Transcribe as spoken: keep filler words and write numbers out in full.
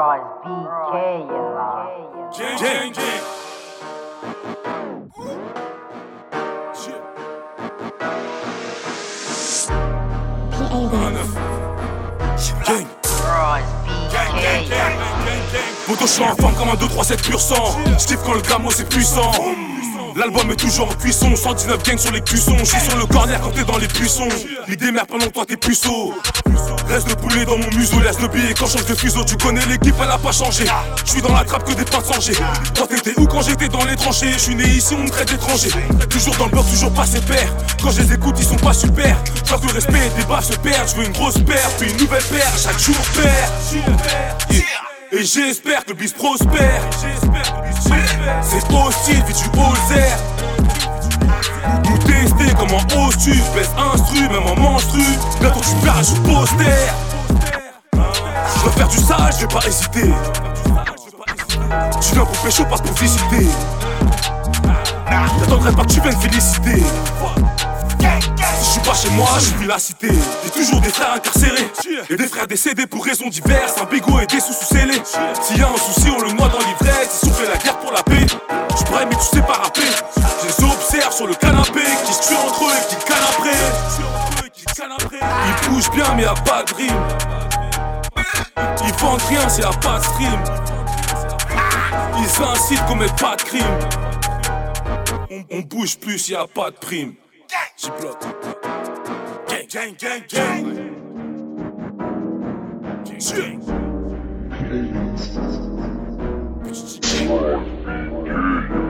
Bro, it's B K, you know. Gang, gang, gang. P A B. Gang. Bro, it's B K, you know. Poto, je suis en forme comme un deux trois sept pur sang. Steve quand le gamo c'est puissant. L'album est toujours en cuisson, cent dix-neuf gang sur les cuissons. J'suis sur le corner quand t'es dans les buissons. Les démères pendant que toi t'es puceau. Reste le poulet dans mon museau, laisse le billet quand je change de fuseau. Tu connais l'équipe, elle a pas changé. J'suis dans la trappe que des passagers. Toi t'étais où quand j'étais dans les tranchées? J'suis né ici, on me traite d'étranger. Toujours dans le beurre, toujours pas ses pairs. Quand je les écoute, ils sont pas super. J'vois que le respect et des baffes se perdent. J'veux une grosse paire, puis une nouvelle paire. Chaque jour paire. Yeah. Et j'espère que le bis prospère. C'est hostile, puis tu oses air. Nous tester comment oses-tu. Baisse instru, même en menstru. Bientôt tu perds un poster. Je dois faire du sage, je vais pas hésiter. Tu viens pour pécho, pas pour visiter. J'attendrai pas que tu viennes féliciter. Si je suis pas chez moi, je vis la cité. J'ai toujours des frères incarcérés et des frères décédés pour raisons diverses. Un bigot et des sous-sous scellés. S'il y a un souci, on le noie dans l'ivresse. Ils ont fait la guerre pour la paix. Je pourrais mais tu sais pas rapper. Je les observe sur le canapé, qui se tuent entre eux et qui canent après. Ils bougent bien mais y'a pas de rime. Ils vendent rien s'il y a pas de stream. Ils incitent qu'on mette pas de crime. On, on bouge plus, y'a pas de prime. J'y bloque. Gang, gang, gang, gang. Gang, gang.